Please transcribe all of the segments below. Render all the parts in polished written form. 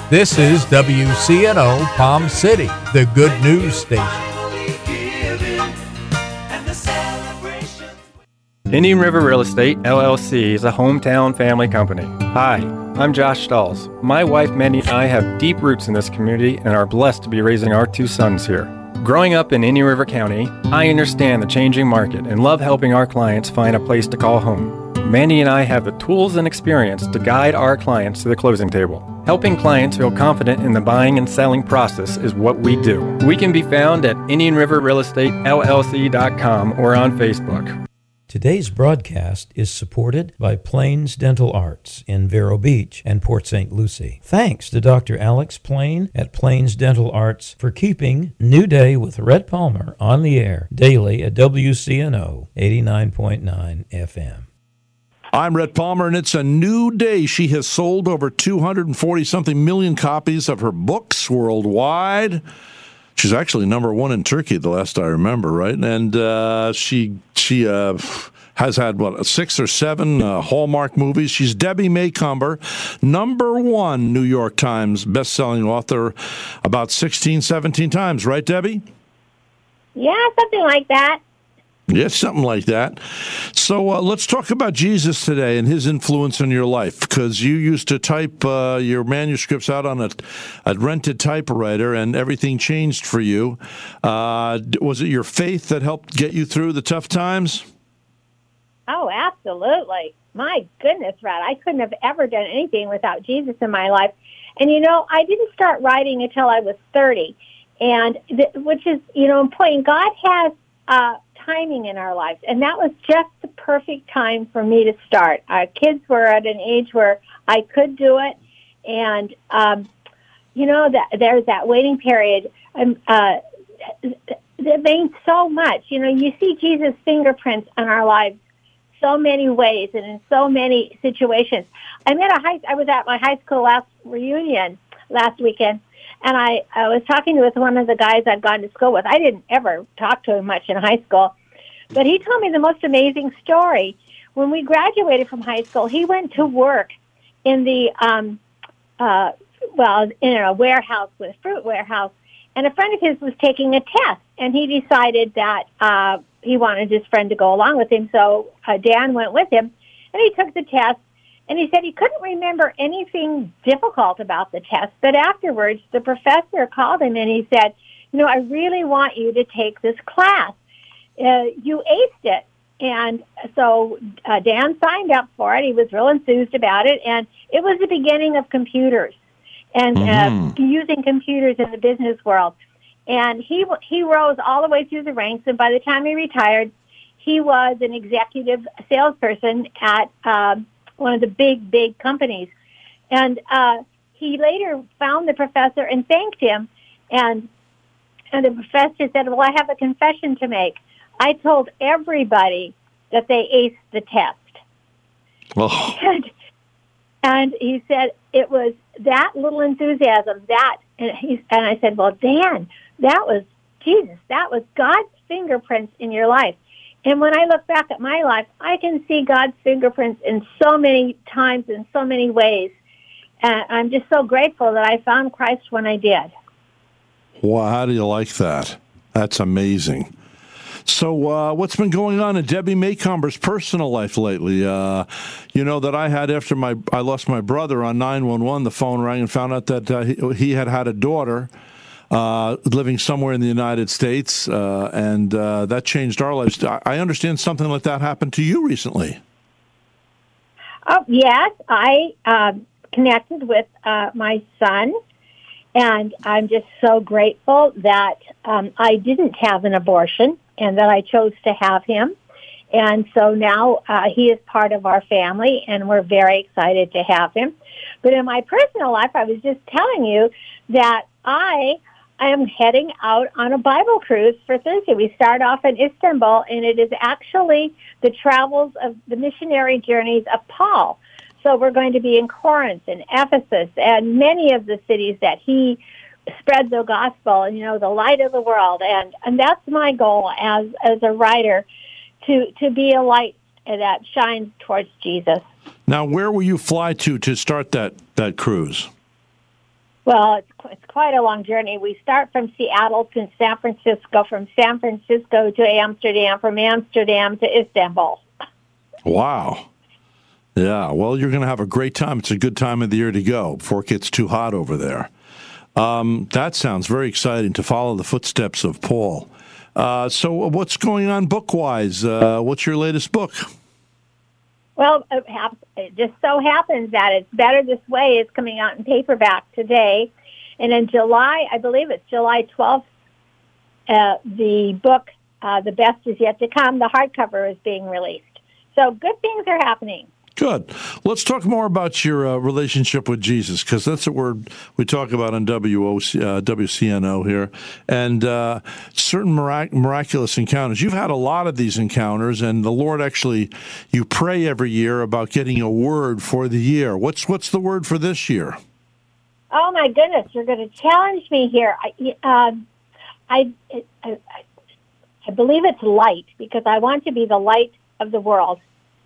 This is WCNO Palm City, the good news station. Indian River Real Estate, LLC is a hometown family company. Hi, I'm Josh Stahls. My wife Mandy and I have deep roots in this community and are blessed to be raising our two sons here. Growing up in Indian River County, I understand the changing market and love helping our clients find a place to call home. Mandy and I have the tools and experience to guide our clients to the closing table. Helping clients feel confident in the buying and selling process is what we do. We can be found at IndianRiverRealEstateLLC.com or on Facebook. Today's broadcast is supported by Plains Dental Arts in Vero Beach and Port St. Lucie. Thanks to Dr. Alex Plain at Plains Dental Arts for keeping New Day with Red Palmer on the air daily at WCNO 89.9 FM. I'm Red Palmer, and it's a new day. She has sold over 240-something million copies of her books worldwide. She's actually number one in Turkey, the last I remember, right? And she has had, 6 or 7 Hallmark movies. She's Debbie Macomber, number one New York Times bestselling author about 16, 17 times. Right, Debbie? Yeah, something like that. Yes, something like that. So let's talk about Jesus today and his influence in your life, because you used to type your manuscripts out on a rented typewriter, and everything changed for you. Was it your faith that helped get you through the tough times? Oh, absolutely. My goodness, Rod, I couldn't have ever done anything without Jesus in my life. And, I didn't start writing until I was 30, and which is, important. God has timing in our lives, and that was just the perfect time for me to start. Our kids were at an age where I could do it, and that there's that waiting period. That means so much. You see Jesus' fingerprints on our lives so many ways and in so many situations. I was at my high school reunion last weekend, and I was talking with one of the guys I'd gone to school with. I didn't ever talk to him much in high school, but he told me the most amazing story. When we graduated from high school, he went to work in the in a warehouse, with a fruit warehouse, and a friend of his was taking a test, and he decided that he wanted his friend to go along with him, so Dan went with him, and he took the test. And he said he couldn't remember anything difficult about the test, but afterwards the professor called him and he said, I really want you to take this class. You aced it. And so Dan signed up for it. He was real enthused about it, and it was the beginning of computers and using computers in the business world. And he rose all the way through the ranks, and by the time he retired, he was an executive salesperson at one of the big companies. And he later found the professor and thanked him. And the professor said, well, I have a confession to make. I told everybody that they aced the test. Oh. And he said it was that little enthusiasm, and I said, well, Dan, that was Jesus. That was God's fingerprints in your life. And when I look back at my life, I can see God's fingerprints in so many times, in so many ways. And I'm just so grateful that I found Christ when I did. Well, how do you like that? That's amazing. So what's been going on in Debbie Macomber's personal life lately? That I had after I lost my brother on 911, the phone rang and found out that he had a daughter living somewhere in the United States, and that changed our lives. I understand something like that happened to you recently. Oh, yes. I connected with my son, and I'm just so grateful that I didn't have an abortion and that I chose to have him. And so now he is part of our family, and we're very excited to have him. But in my personal life, I was just telling you that I am heading out on a Bible cruise for Thursday. We start off in Istanbul, and it is actually the travels of the missionary journeys of Paul. So we're going to be in Corinth and Ephesus and many of the cities that he spread the gospel, and the light of the world. And that's my goal as a writer, to be a light that shines towards Jesus. Now, where will you fly to start that cruise? Well, it's quite a long journey. We start from Seattle to San Francisco, from San Francisco to Amsterdam, from Amsterdam to Istanbul. Wow. Yeah, well, you're going to have a great time. It's a good time of the year to go before it gets too hot over there. That sounds very exciting to follow the footsteps of Paul. So what's going on book-wise? What's your latest book? Well, it just so happens that It's Better This Way is coming out in paperback today. And in July, I believe it's July 12th, the book, The Best Is Yet to Come, the hardcover is being released. So good things are happening. Good. Let's talk more about your relationship with Jesus, because that's a word we talk about on WCNO here, and certain miraculous encounters. You've had a lot of these encounters, and the Lord actually, you pray every year about getting a word for the year. What's the word for this year? Oh, my goodness, you're going to challenge me here. I believe it's light, because I want to be the light of the world.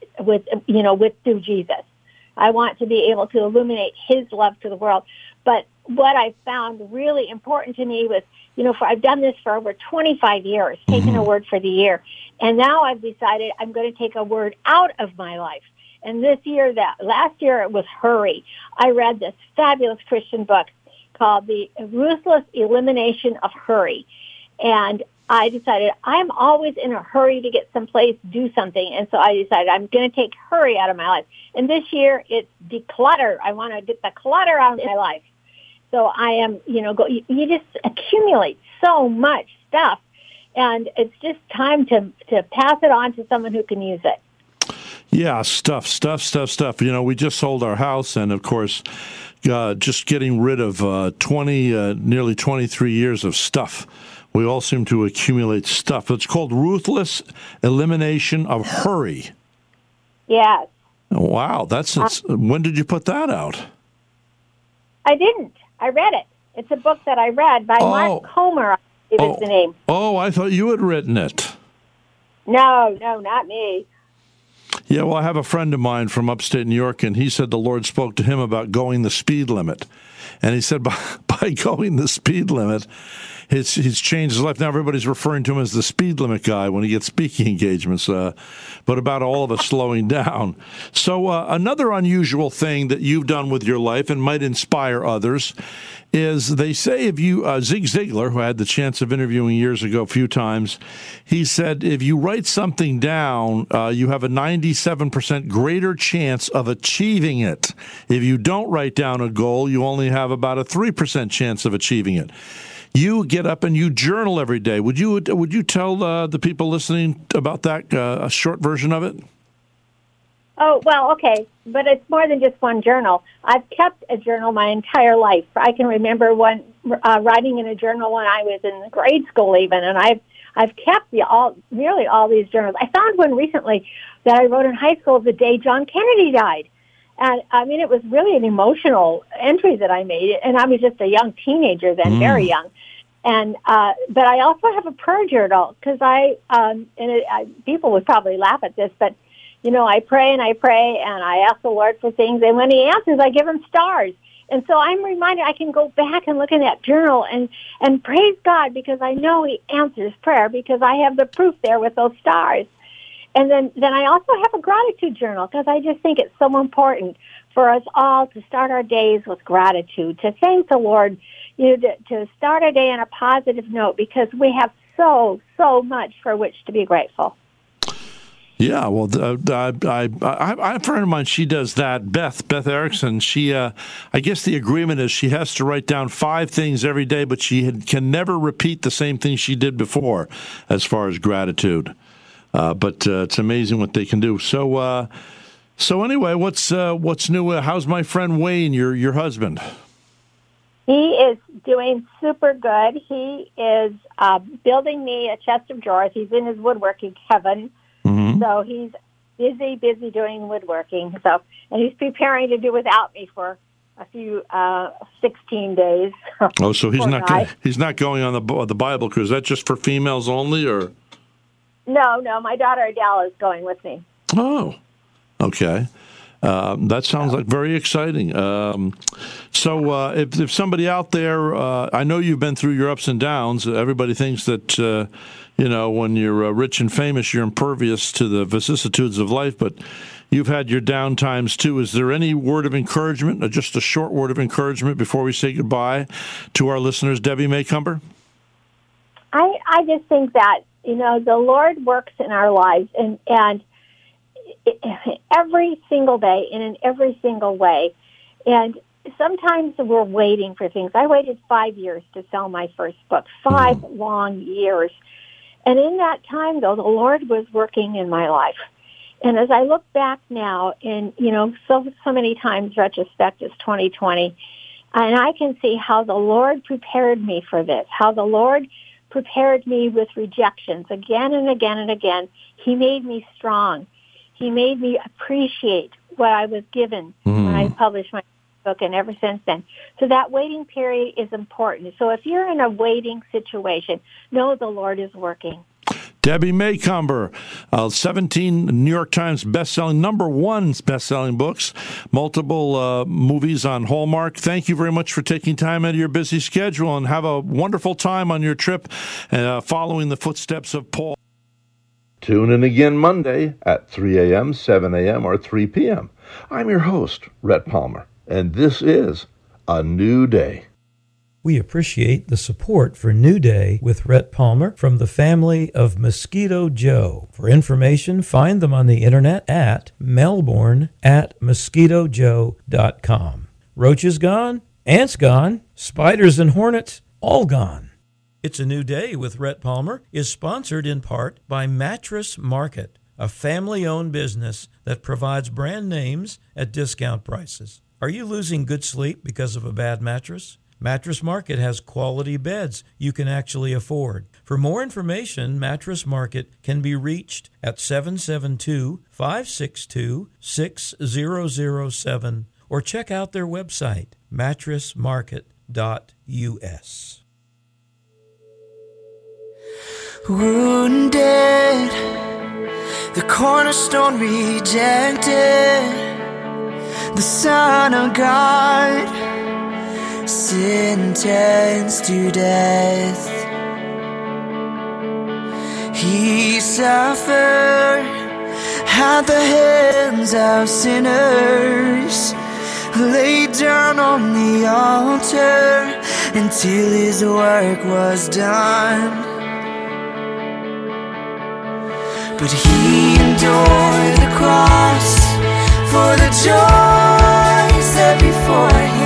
Through Jesus. I want to be able to illuminate his love to the world. But what I found really important to me was, I've done this for over 25 years, taking a word for the year. And now I've decided I'm going to take a word out of my life. And last year it was hurry. I read this fabulous Christian book called The Ruthless Elimination of Hurry. And I decided I'm always in a hurry to get someplace, do something. And so I decided I'm going to take hurry out of my life. And this year it's declutter. I want to get the clutter out of my life. So I am, you just accumulate so much stuff. And it's just time to pass it on to someone who can use it. Yeah, stuff. We just sold our house, and of course, just getting rid of nearly 23 years of stuff. We all seem to accumulate stuff. It's called Ruthless Elimination of Hurry. Yes. Wow, when did you put that out? I didn't. I read it. It's a book that I read by Mark Comer, I believe is the name. Oh, I thought you had written it. No, not me. Yeah, well, I have a friend of mine from upstate New York, and he said the Lord spoke to him about going the speed limit. And he said by going the speed limit, he's changed his life. Now everybody's referring to him as the speed limit guy when he gets speaking engagements, but about all of us slowing down. So another unusual thing that you've done with your life and might inspire others is they say if you, Zig Ziglar, who I had the chance of interviewing years ago a few times, he said if you write something down, you have a 97% greater chance of achieving it. If you don't write down a goal, you only have about a 3% chance of achieving it. You get up and you journal every day. Would you tell the people listening about that, a short version of it? Oh, well, okay, but it's more than just one journal. I've kept a journal my entire life. I can remember writing in a journal when I was in grade school even, and I've kept nearly all these journals. I found one recently that I wrote in high school the day John Kennedy died. And, I mean, it was really an emotional entry that I made, and I was just a young teenager then, very young. And but I also have a prayer journal, because people would probably laugh at this, but, I pray, and I ask the Lord for things, and when he answers, I give him stars. And so I'm reminded I can go back and look in that journal and praise God, because I know he answers prayer, because I have the proof there with those stars. And then I also have a gratitude journal, because I just think it's so important for us all to start our days with gratitude, to thank the Lord, to start our day on a positive note, because we have so much for which to be grateful. Yeah, well, I have a friend of mine, she does that, Beth Erickson. She, I guess the agreement is she has to write down 5 things every day, but she can never repeat the same thing she did before as far as gratitude. But it's amazing what they can do. So anyway, what's new? How's my friend Wayne, your husband? He is doing super good. He is building me a chest of drawers. He's in his woodworking heaven. Mm-hmm. So he's busy doing woodworking. And he's preparing to do without me for a few 16 days. Oh, so he's not going on the Bible cruise. Is that just for females only, or? No, my daughter Adele is going with me. Oh, okay. That sounds like very exciting. So if somebody out there, I know you've been through your ups and downs. Everybody thinks that, when you're rich and famous, you're impervious to the vicissitudes of life, but you've had your down times too. Is there any word of encouragement, or just a short word of encouragement before we say goodbye to our listeners, Debbie Maycumber? I just think that, the Lord works in our lives and every single day and in every single way. And sometimes we're waiting for things. I waited 5 years to sell my first book, 5 long years. And in that time, though, the Lord was working in my life. And as I look back now, and, so many times retrospect is 2020, and I can see how the Lord prepared me for this, how the Lord prepared me with rejections again and again and again. He made me strong. He made me appreciate what I was given when I published my book, and ever since then. So that waiting period is important. So if you're in a waiting situation, know the Lord is working. Debbie Maycumber, 17 New York Times best-selling, #1 best-selling books, multiple movies on Hallmark. Thank you very much for taking time out of your busy schedule, and have a wonderful time on your trip following the footsteps of Paul. Tune in again Monday at 3 a.m., 7 a.m., or 3 p.m. I'm your host, Rhett Palmer, and this is A New Day. We appreciate the support for New Day with Rhett Palmer from the family of Mosquito Joe. For information, find them on the internet at melbourne@mosquitojoe.com. Roaches gone, ants gone, spiders and hornets all gone. It's a New Day with Rhett Palmer is sponsored in part by Mattress Market, a family-owned business that provides brand names at discount prices. Are you losing good sleep because of a bad mattress? Mattress Market has quality beds you can actually afford. For more information, Mattress Market can be reached at 772-562-6007 or check out their website, mattressmarket.us. Wounded, the cornerstone rejected, the Son of God sentenced to death. He suffered at the hands of sinners, laid down on the altar until his work was done. But he endured the cross for the joy set before him.